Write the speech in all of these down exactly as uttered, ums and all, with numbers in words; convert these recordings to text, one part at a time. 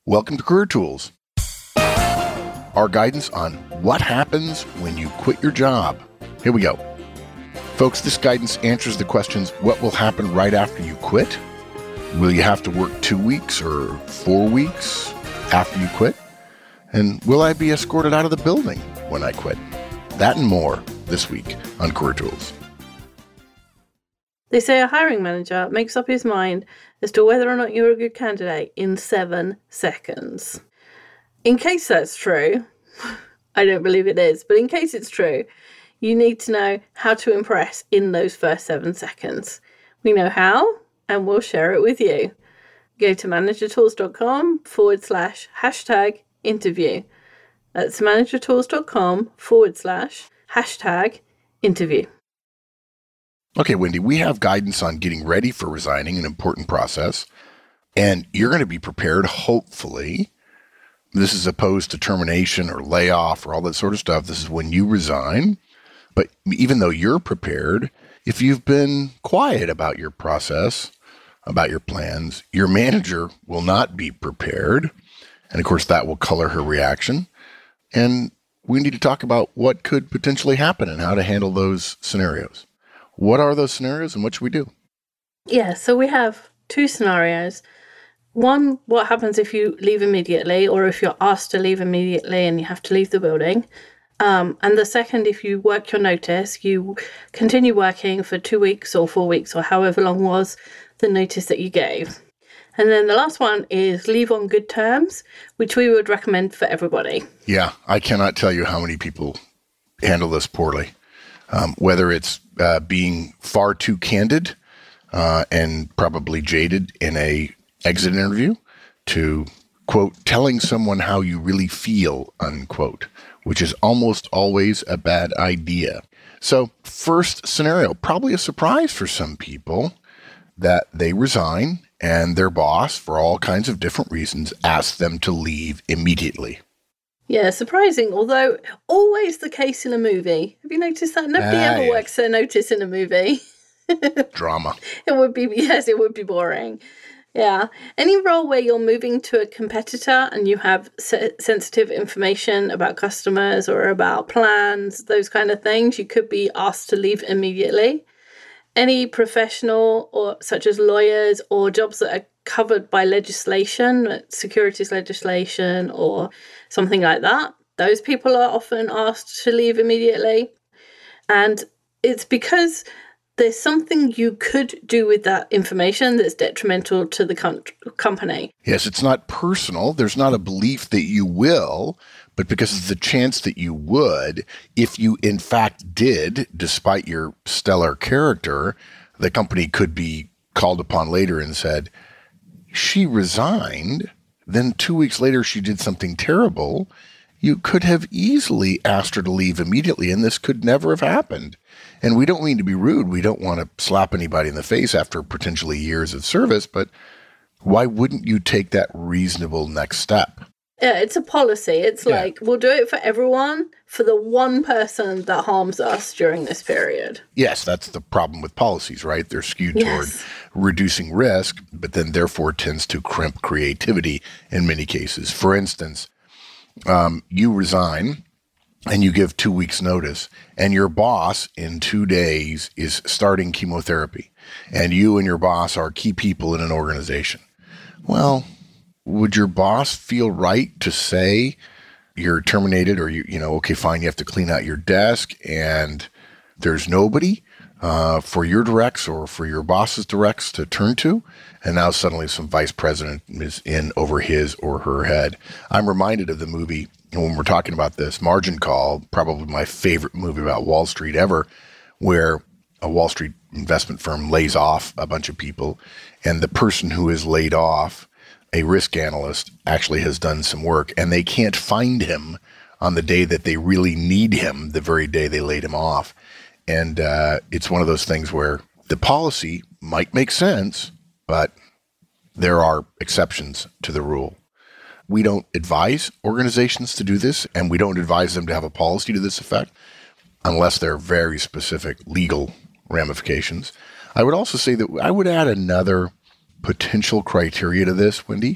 Welcome to Career Tools, our guidance on what happens when you quit your job. Here we go. Folks, this guidance answers the questions, what will happen right after you quit? Will you have to work two weeks or four weeks after you quit? And will I be escorted out of the building when I quit? That and more this week on Career Tools. They say a hiring manager makes up his mind as to whether or not you're a good candidate in seven seconds. In case that's true, I don't believe it is, but in case it's true, you need to know how to impress in those first seven seconds. We know how, and we'll share it with you. Go to managertools.com forward slash hashtag interview. That's managertools.com forward slash hashtag interview. Okay, Wendy, we have guidance on getting ready for resigning, an important process, and you're going to be prepared, hopefully. This is opposed to termination or layoff or all that sort of stuff. This is when you resign. But even though you're prepared, if you've been quiet about your process, about your plans, your manager will not be prepared. And of course, that will color her reaction. And we need to talk about what could potentially happen and how to handle those scenarios. What are those scenarios and what should we do? Yeah, so we have two scenarios. One, what happens if you leave immediately or if you're asked to leave immediately and you have to leave the building. Um, and the second, if you work your notice, you continue working for two weeks or four weeks or however long was the notice that you gave. And then the last one is leave on good terms, which we would recommend for everybody. Yeah, I cannot tell you how many people handle this poorly. Um, whether it's uh, being far too candid uh, and probably jaded in a exit interview to, quote, telling someone how you really feel, unquote, which is almost always a bad idea. So first scenario, probably a surprise for some people that they resign and their boss, for all kinds of different reasons, asks them to leave immediately. Yeah, surprising, although always the case in a movie. Have you noticed that? Nobody ah, ever yeah. works their notice in a movie. Drama. It would be, yes, it would be boring. Yeah. Any role where you're moving to a competitor and you have se- sensitive information about customers or about plans, those kind of things, you could be asked to leave immediately. Any professional or such as lawyers or jobs that are covered by legislation, securities legislation or something like that, those people are often asked to leave immediately. And it's because there's something you could do with that information that's detrimental to the com- company. Yes, it's not personal. There's not a belief that you will, but because of the chance that you would, if you in fact did, despite your stellar character, the company could be called upon later and said, she resigned, then two weeks later she did something terrible. You could have easily asked her to leave immediately, and this could never have happened. And we don't mean to be rude. We don't want to slap anybody in the face after potentially years of service, but why wouldn't you take that reasonable next step? Yeah, it's a policy. It's yeah. like, we'll do it for everyone, for the one person that harms us during this period. Yes, that's the problem with policies, right? They're skewed yes. toward reducing risk, but then therefore tends to crimp creativity in many cases. For instance, um, you resign and you give two weeks notice, and your boss in two days is starting chemotherapy, and you and your boss are key people in an organization. Well, would your boss feel right to say you're terminated or, you you know, okay, fine, you have to clean out your desk and there's nobody uh, for your directs or for your boss's directs to turn to? And now suddenly some vice president is in over his or her head. I'm reminded of the movie, when we're talking about this, Margin Call, probably my favorite movie about Wall Street ever, where a Wall Street investment firm lays off a bunch of people, and the person who is laid off, a risk analyst, actually has done some work, and they can't find him on the day that they really need him, the very day they laid him off. And uh, it's one of those things where the policy might make sense, but there are exceptions to the rule. We don't advise organizations to do this, and we don't advise them to have a policy to this effect unless there are very specific legal ramifications. I would also say that I would add another potential criteria to this, Wendy,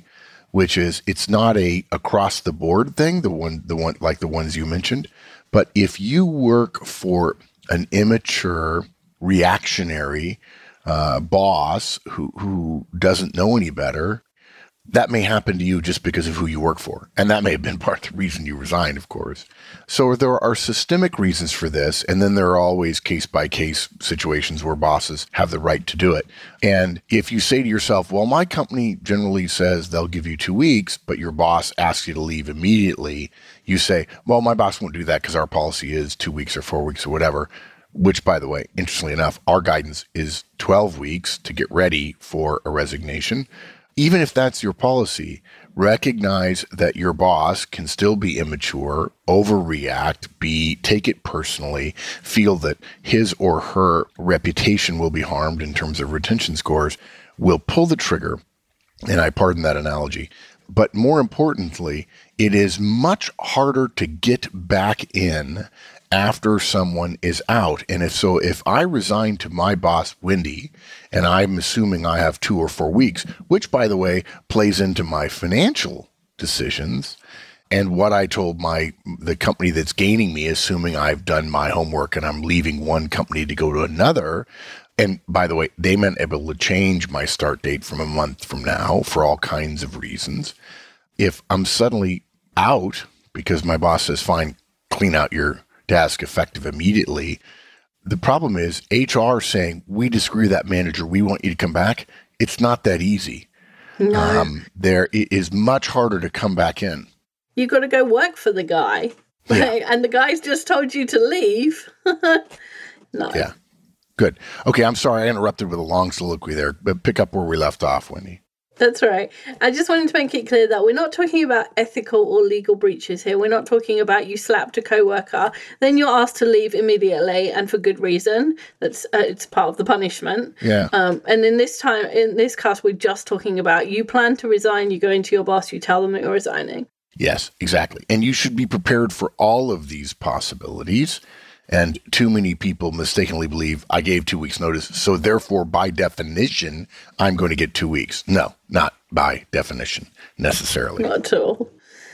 which is it's not a across the board thing, the one, the one like the ones you mentioned. But if you work for an immature, reactionary uh, boss who who doesn't know any better, that may happen to you just because of who you work for. And that may have been part of the reason you resigned, of course. So there are systemic reasons for this. And then there are always case-by-case situations where bosses have the right to do it. And if you say to yourself, well, my company generally says they'll give you two weeks, but your boss asks you to leave immediately, you say, well, my boss won't do that because our policy is two weeks or four weeks or whatever. Which, by the way, interestingly enough, our guidance is twelve weeks to get ready for a resignation. Even if that's your policy, recognize that your boss can still be immature, overreact, be take it personally, feel that his or her reputation will be harmed in terms of retention scores, will pull the trigger, and I pardon that analogy. But more importantly, it is much harder to get back in after someone is out. And if so, if I resign to my boss, Wendy, and I'm assuming I have two or four weeks, which, by the way, plays into my financial decisions and what I told my the company that's gaining me, assuming I've done my homework and I'm leaving one company to go to another. And by the way, they meant able to change my start date from a month from now for all kinds of reasons. If I'm suddenly out because my boss says, fine, clean out your desk effective immediately. The problem is H R saying, we disagree with that manager, we want you to come back. It's not that easy. No. Um, there it is much harder to come back in. You got to go work for the guy. Yeah. And the guy's just told you to leave. No. Yeah. Good. Okay, I'm sorry I interrupted with a long soliloquy there, but pick up where we left off, Wendy. That's right. I just wanted to make it clear that we're not talking about ethical or legal breaches here. We're not talking about you slapped a coworker, then you're asked to leave immediately and for good reason. That's uh, it's part of the punishment. Yeah. Um, and in this time, in this case, we're just talking about you plan to resign. You go into your boss. You tell them that you're resigning. Yes, exactly. And you should be prepared for all of these possibilities. And too many people mistakenly believe I gave two weeks notice, so therefore, by definition, I'm going to get two weeks. No, not by definition, necessarily. Not at all.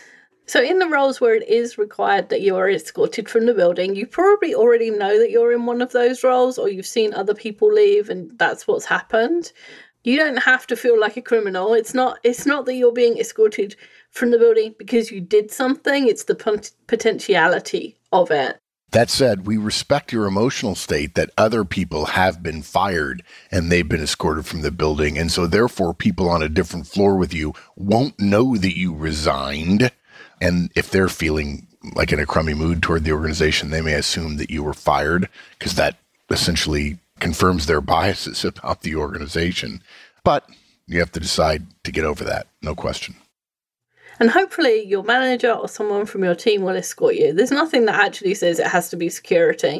So in the roles where it is required that you are escorted from the building, you probably already know that you're in one of those roles, or you've seen other people leave and that's what's happened. You don't have to feel like a criminal. It's not It's not that you're being escorted from the building because you did something. It's the pot- potentiality of it. That said, we respect your emotional state that other people have been fired and they've been escorted from the building. And so therefore, people on a different floor with you won't know that you resigned. And if they're feeling like in a crummy mood toward the organization, they may assume that you were fired because that essentially confirms their biases about the organization. But you have to decide to get over that. No question. And hopefully your manager or someone from your team will escort you. There's nothing that actually says it has to be security.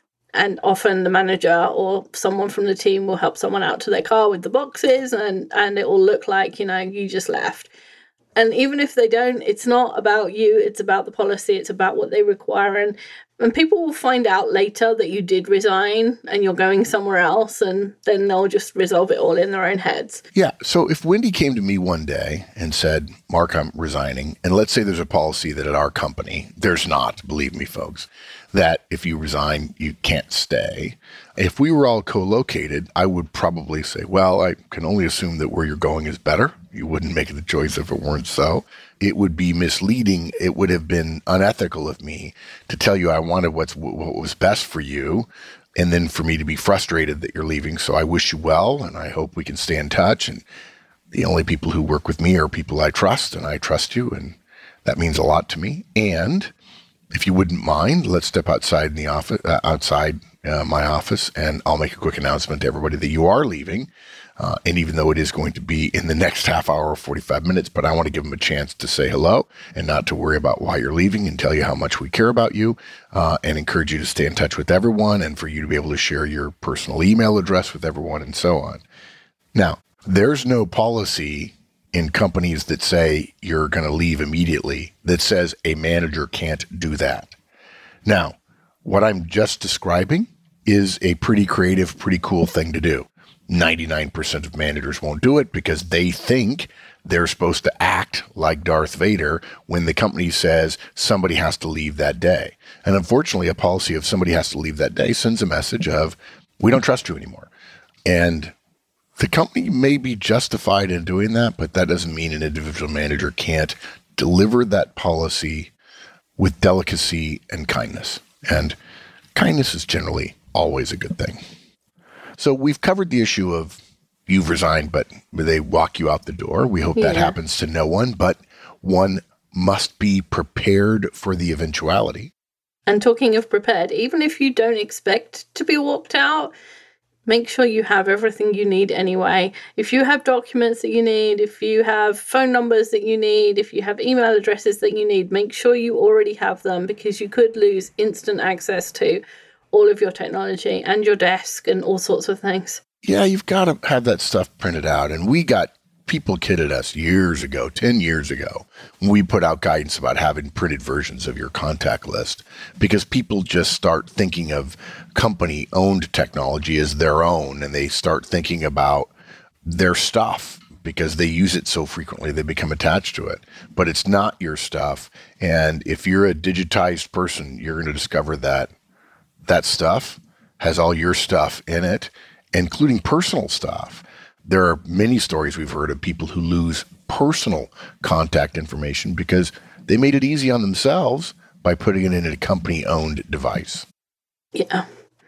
And often the manager or someone from the team will help someone out to their car with the boxes and, and it will look like, you know, you just left. And even if they don't, it's not about you. It's about the policy. It's about what they require. And, and people will find out later that you did resign and you're going somewhere else. And then they'll just resolve it all in their own heads. Yeah. So if Wendy came to me one day and said, Mark, I'm resigning. And let's say there's a policy that at our company, there's not, believe me, folks, that if you resign, you can't stay. If we were all co-located, I would probably say, well, I can only assume that where you're going is better. You wouldn't make the choice if it weren't so. It would be misleading. It would have been unethical of me to tell you I wanted what's what was best for you, and then for me to be frustrated that you're leaving. So I wish you well, and I hope we can stay in touch. And the only people who work with me are people I trust, and I trust you, and that means a lot to me. And if you wouldn't mind, let's step outside in the office, uh, outside uh, my office, and I'll make a quick announcement to everybody that you are leaving. Uh, and even though it is going to be in the next half hour or forty-five minutes, but I want to give them a chance to say hello and not to worry about why you're leaving and tell you how much we care about you uh, and encourage you to stay in touch with everyone and for you to be able to share your personal email address with everyone and so on. Now, there's no policy in companies that say you're going to leave immediately that says a manager can't do that. Now, what I'm just describing is a pretty creative, pretty cool thing to do. ninety-nine percent of managers won't do it because they think they're supposed to act like Darth Vader when the company says somebody has to leave that day. And unfortunately, a policy of somebody has to leave that day sends a message of, we don't trust you anymore. And the company may be justified in doing that, but that doesn't mean an individual manager can't deliver that policy with delicacy and kindness. And kindness is generally always a good thing. So we've covered the issue of you've resigned, but they walk you out the door. We hope yeah. that happens to no one, but one must be prepared for the eventuality. And talking of prepared, even if you don't expect to be walked out, make sure you have everything you need anyway. If you have documents that you need, if you have phone numbers that you need, if you have email addresses that you need, make sure you already have them, because you could lose instant access to all of your technology and your desk and all sorts of things. Yeah, you've got to have that stuff printed out. And we got people kidded us years ago, ten years ago, when we put out guidance about having printed versions of your contact list, because people just start thinking of company-owned technology as their own, and they start thinking about their stuff because they use it so frequently, they become attached to it. But it's not your stuff. And if you're a digitized person, you're going to discover that that stuff has all your stuff in it, including personal stuff. There are many stories we've heard of people who lose personal contact information because they made it easy on themselves by putting it in a company-owned device. Yeah.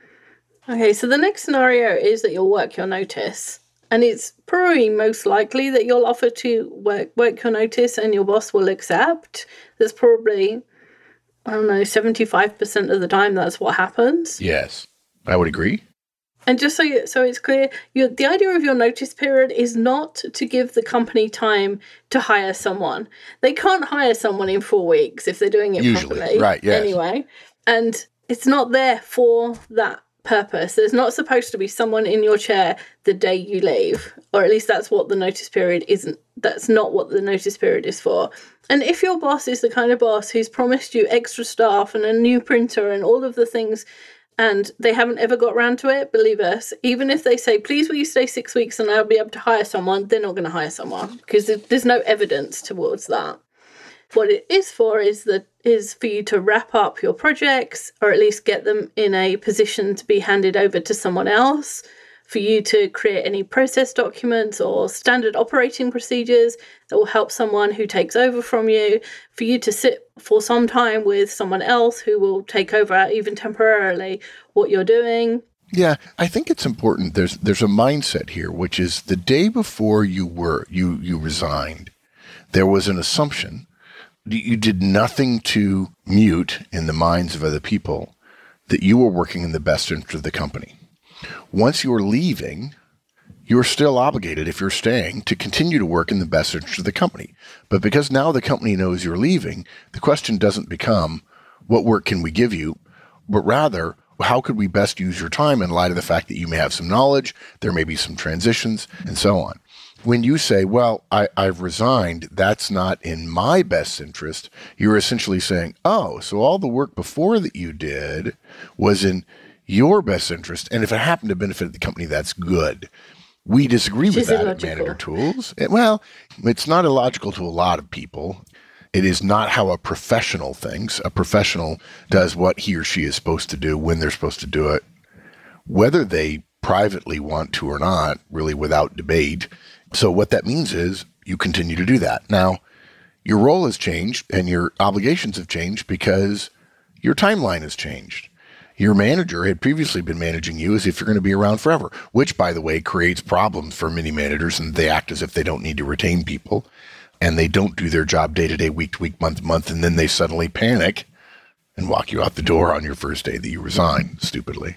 Okay, so the next scenario is that you'll work your notice. And it's probably most likely that you'll offer to work, work your notice and your boss will accept. There's probably, I don't know, seventy-five percent of the time that's what happens. Yes, I would agree. And just so you, so it's clear, you, the idea of your notice period is not to give the company time to hire someone. They can't hire someone in four weeks if they're doing it Usually, properly. right, yes. Anyway, and it's not there for that purpose. There's not supposed to be someone in your chair the day you leave, or at least that's what the notice period isn't. That's not what the notice period is for. And if your boss is the kind of boss who's promised you extra staff and a new printer and all of the things, and they haven't ever got around to it, believe us, even if they say, please will you stay six weeks and I'll be able to hire someone, they're not going to hire someone because there's no evidence towards that. What it is for is that is for you to wrap up your projects, or at least get them in a position to be handed over to someone else, for you to create any process documents or standard operating procedures that will help someone who takes over from you, for you to sit for some time with someone else who will take over, even temporarily, what you're doing. Yeah, I think it's important. There's there's a mindset here, which is the day before you were you you resigned, there was an assumption. You did nothing to mute in the minds of other people that you were working in the best interest of the company. Once you're leaving, you're still obligated, if you're staying, to continue to work in the best interest of the company. But because now the company knows you're leaving, the question doesn't become, what work can we give you? But rather, how could we best use your time in light of the fact that you may have some knowledge, there may be some transitions, and so on. When you say, well, I, I've resigned, that's not in my best interest, you're essentially saying, oh, so all the work before that you did was in your best interest, and if it happened to benefit the company, that's good. We disagree with that at Manager Tools. It, well, it's not illogical to a lot of people. It is not how a professional thinks. A professional does what he or she is supposed to do when they're supposed to do it, whether they privately want to or not, really without debate. So what that means is you continue to do that. Now, your role has changed and your obligations have changed because your timeline has changed. Your manager had previously been managing you as if you're going to be around forever, which, by the way, creates problems for many managers, and they act as if they don't need to retain people, and they don't do their job day to day, week to week, month to month, and then they suddenly panic and walk you out the door on your first day that you resign, stupidly.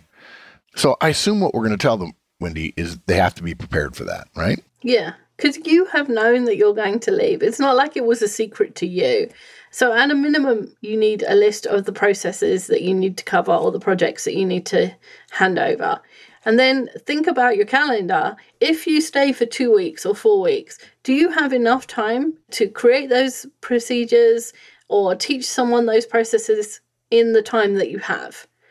So I assume what we're going to tell them, Wendy, is they have to be prepared for that, right? Yeah, because you have known that you're going to leave. It's not like it was a secret to you. So at a minimum, you need a list of the processes that you need to cover or the projects that you need to hand over. And then think about your calendar. If you stay for two weeks or four weeks, do you have enough time to create those procedures or teach someone those processes in the time that you have?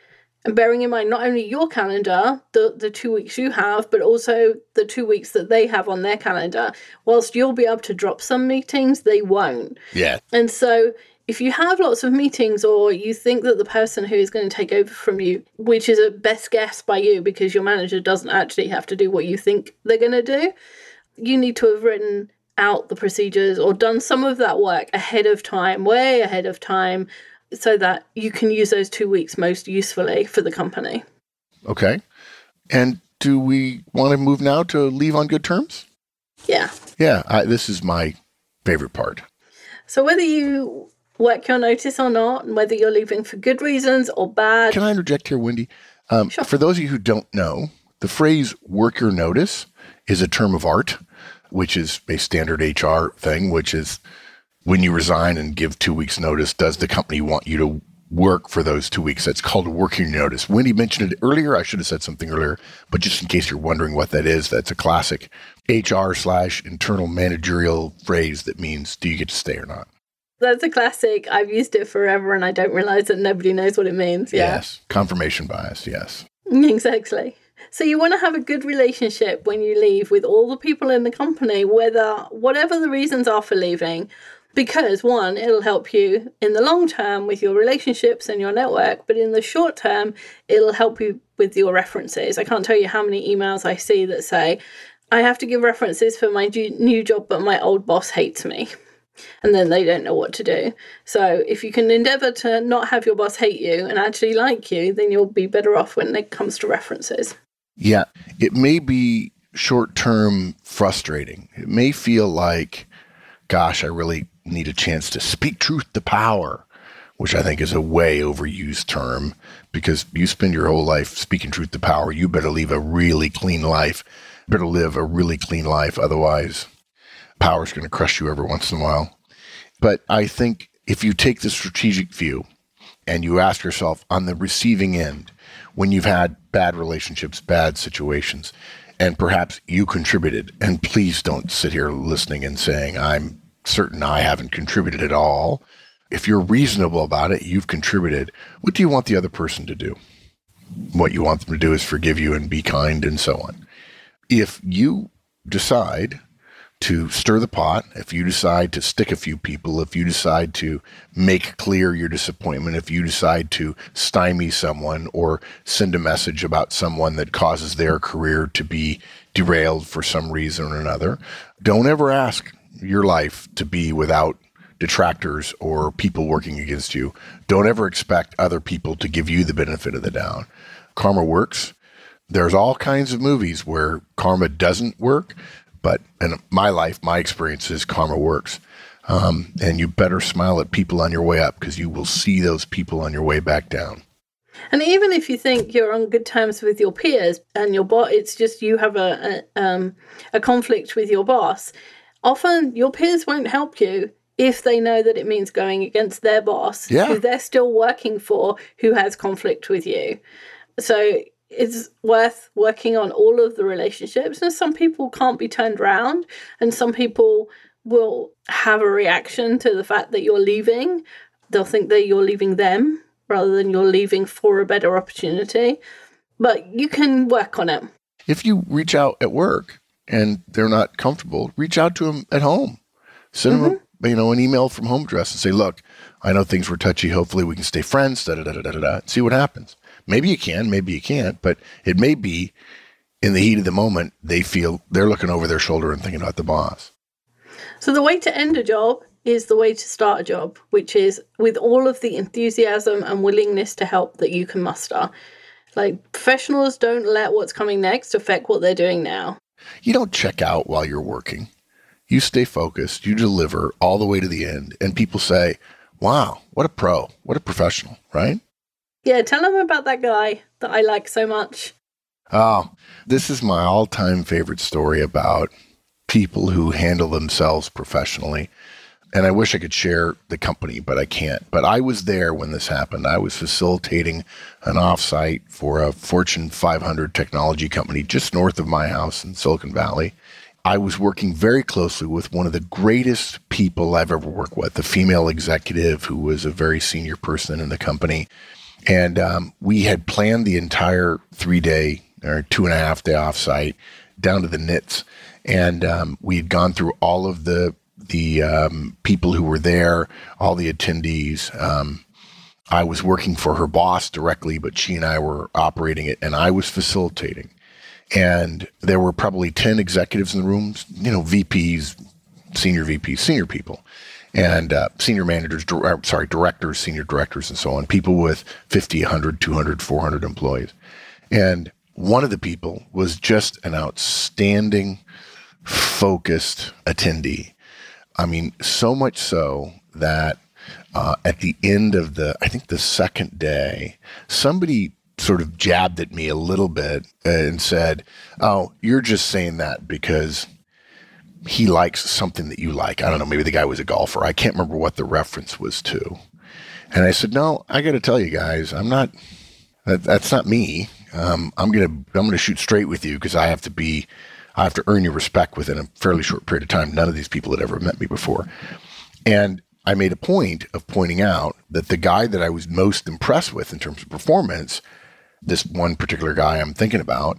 And bearing in mind not only your calendar, the, the two weeks you have, but also the two weeks that they have on their calendar. Whilst you'll be able to drop some meetings, they won't. Yeah. And so if you have lots of meetings, or you think that the person who is going to take over from you, which is a best guess by you because your manager doesn't actually have to do what you think they're going to do, you need to have written out the procedures or done some of that work ahead of time, way ahead of time, so that you can use those two weeks most usefully for the company. Okay. And do we want to move now to leave on good terms? Yeah. Yeah, I, this is my favorite part. So whether you work your notice or not, and whether you're leaving for good reasons or bad. Can I interject here, Wendy? Um, Sure. For those of you who don't know, the phrase work your notice is a term of art, which is a standard H R thing, which is when you resign and give two weeks notice, does the company want you to work for those two weeks? That's called working your notice. Wendy mentioned it earlier. I should have said something earlier, but just in case you're wondering what that is, that's a classic H R slash internal managerial phrase that means, do you get to stay or not? That's a classic. I've used it forever and I don't realize that nobody knows what it means. Yeah. Yes. Confirmation bias. Yes. Exactly. So you want to have a good relationship when you leave with all the people in the company, whether whatever the reasons are for leaving, because one, it'll help you in the long term with your relationships and your network, but in the short term, it'll help you with your references. I can't tell you how many emails I see that say, I have to give references for my new job, but my old boss hates me. And then they don't know what to do. So if you can endeavour to not have your boss hate you and actually like you, then you'll be better off when it comes to references. Yeah, it may be short-term frustrating. It may feel like, gosh, I really need a chance to speak truth to power, which I think is a way overused term, because you spend your whole life speaking truth to power. You better live a really clean life. Better live a really clean life. Otherwise, power's going to crush you every once in a while. But I think if you take the strategic view and you ask yourself on the receiving end, when you've had bad relationships, bad situations, and perhaps you contributed, and please don't sit here listening and saying, I'm certain I haven't contributed at all. If you're reasonable about it, you've contributed. What do you want the other person to do? What you want them to do is forgive you and be kind and so on. If you decide to stir the pot, if you decide to stick a few people, if you decide to make clear your disappointment, if you decide to stymie someone or send a message about someone that causes their career to be derailed for some reason or another, don't ever ask your life to be without detractors or people working against you. Don't ever expect other people to give you the benefit of the doubt. Karma works. There's all kinds of movies where karma doesn't work. But in my life, my experience is karma works. Um, and you better smile at people on your way up, because you will see those people on your way back down. And even if you think you're on good terms with your peers and your boss, it's just you have a, a, um, a conflict with your boss, often your peers won't help you if they know that it means going against their boss, yeah. who they're still working for, who has conflict with you. So it's worth working on all of the relationships. And some people can't be turned around, and some people will have a reaction to the fact that you're leaving. They'll think that you're leaving them rather than you're leaving for a better opportunity. But you can work on it. If you reach out at work and they're not comfortable, reach out to them at home. Send mm-hmm. them a, you know, an email from home address and say, look, I know things were touchy. Hopefully we can stay friends, da da da da da da. See what happens. Maybe you can, maybe you can't, but it may be in the heat of the moment, they feel they're looking over their shoulder and thinking about the boss. So the way to end a job is the way to start a job, which is with all of the enthusiasm and willingness to help that you can muster. Like, professionals don't let what's coming next affect what they're doing now. You don't check out while you're working. You stay focused, you deliver all the way to the end, and people say, wow, what a pro, what a professional, right? Yeah, tell them about that guy that I like so much. Oh, this is my all-time favorite story about people who handle themselves professionally. And I wish I could share the company, but I can't. But I was there when this happened. I was facilitating an offsite for a Fortune five hundred technology company just north of my house in Silicon Valley. I was working very closely with one of the greatest people I've ever worked with, a female executive who was a very senior person in the company. And um, we had planned the entire three-day or two and a half day offsite down to the nits. And um, we had gone through all of the the um, people who were there, all the attendees. Um, I was working for her boss directly, but she and I were operating it, and I was facilitating. And there were probably ten executives in the room, you know, V Ps, senior V Ps, senior people, and uh, senior managers, dir- sorry, directors, senior directors, and so on, people with fifty, one hundred, two hundred, four hundred employees. And one of the people was just an outstanding, focused attendee. I mean, so much so that uh, at the end of the, I think the second day, somebody sort of jabbed at me a little bit and said, oh, you're just saying that because he likes something that you like. I don't know, maybe the guy was a golfer. I can't remember what the reference was to. And I said, no, I got to tell you guys, I'm not, that, that's not me. Um, I'm going to, I'm going to shoot straight with you because I have to be, I have to earn your respect within a fairly short period of time. None of these people had ever met me before. And I made a point of pointing out that the guy that I was most impressed with in terms of performance, this one particular guy I'm thinking about,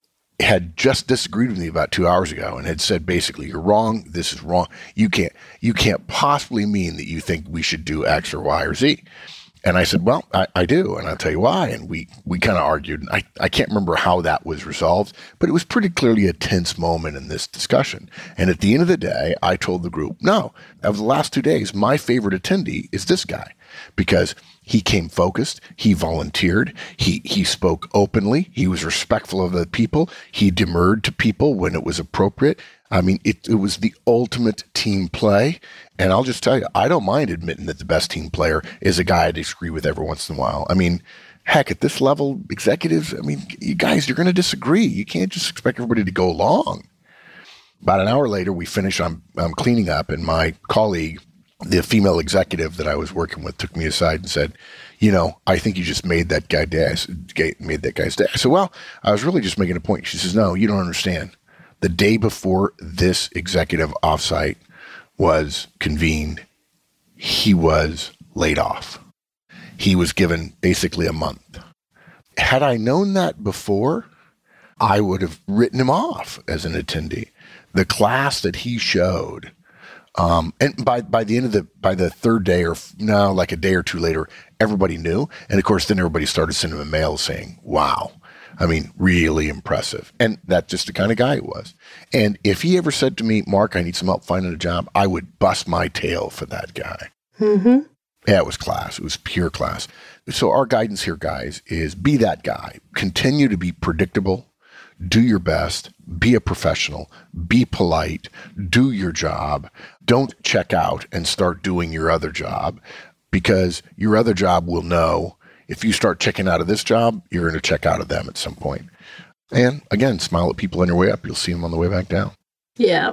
had just disagreed with me about two hours ago and had said, basically, you're wrong. This is wrong. You can't, you can't possibly mean that you think we should do X or Y or Z. And I said, well, I, I do, and I'll tell you why. And we we kind of argued. I, I can't remember how that was resolved, but it was pretty clearly a tense moment in this discussion. And at the end of the day, I told the group, no, of the last two days, my favorite attendee is this guy because he came focused, he volunteered, he he spoke openly, he was respectful of the people, he demurred to people when it was appropriate. I mean, it, it was the ultimate team play. And I'll just tell you, I don't mind admitting that the best team player is a guy I disagree with every once in a while. I mean, heck, at this level, executives, I mean, you guys, you're going to disagree. You can't just expect everybody to go along. About an hour later, we finish, I'm, I'm cleaning up, and my colleague, the female executive that I was working with, took me aside and said, you know, I think you just made that guy day, made that guy's day. I said, well, I was really just making a point. She says, no, you don't understand. The day before this executive offsite was convened, he was laid off. He was given basically a month. Had I known that before, I would have written him off as an attendee. The class that he showed, um, and by by the end of the by the third day, or no, like a day or two later, everybody knew. And of course, then everybody started sending him a mail saying, "Wow." I mean, really impressive. And that's just the kind of guy he was. And if he ever said to me, Mark, I need some help finding a job, I would bust my tail for that guy. Mm-hmm. Yeah, it was class. It was pure class. So our guidance here, guys, is be that guy. Continue to be predictable. Do your best. Be a professional. Be polite. Do your job. Don't check out and start doing your other job, because your other job will know if you start checking out of this job, you're going to check out of them at some point. And again, smile at people on your way up. You'll see them on the way back down. Yeah.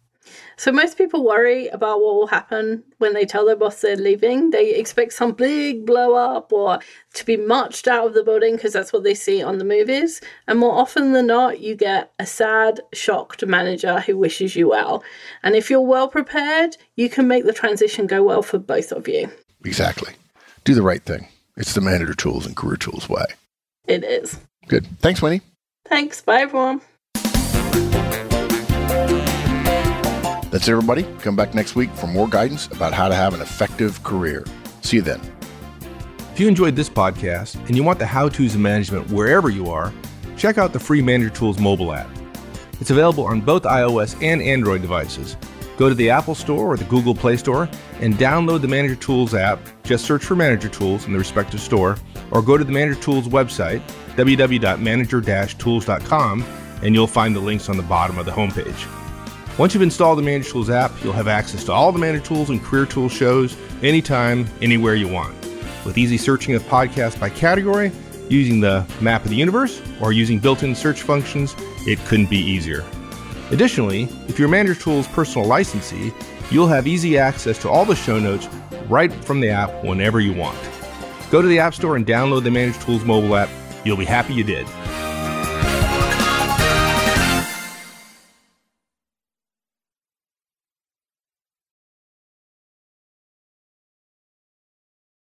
So most people worry about what will happen when they tell their boss they're leaving. They expect some big blow up or to be marched out of the building because that's what they see on the movies. And more often than not, you get a sad, shocked manager who wishes you well. And if you're well prepared, you can make the transition go well for both of you. Exactly. Do the right thing. It's the Manager Tools and Career Tools way. It is. Good. Thanks, Winnie. Thanks. Bye, everyone. That's it, everybody. Come back next week for more guidance about how to have an effective career. See you then. If you enjoyed this podcast and you want the how-tos of management wherever you are, check out the free Manager Tools mobile app. It's available on both iOS and Android devices. Go to the Apple Store or the Google Play Store and download the Manager Tools app. Just search for Manager Tools in the respective store, or go to the Manager Tools website, w w w dot manager dash tools dot com, and you'll find the links on the bottom of the homepage. Once you've installed the Manager Tools app, you'll have access to all the Manager Tools and Career Tools shows anytime, anywhere you want. With easy searching of podcasts by category, using the map of the universe, or using built-in search functions, it couldn't be easier. Additionally, if you're Manager Tools personal licensee, you'll have easy access to all the show notes right from the app whenever you want. Go to the App Store and download the Manager Tools mobile app. You'll be happy you did.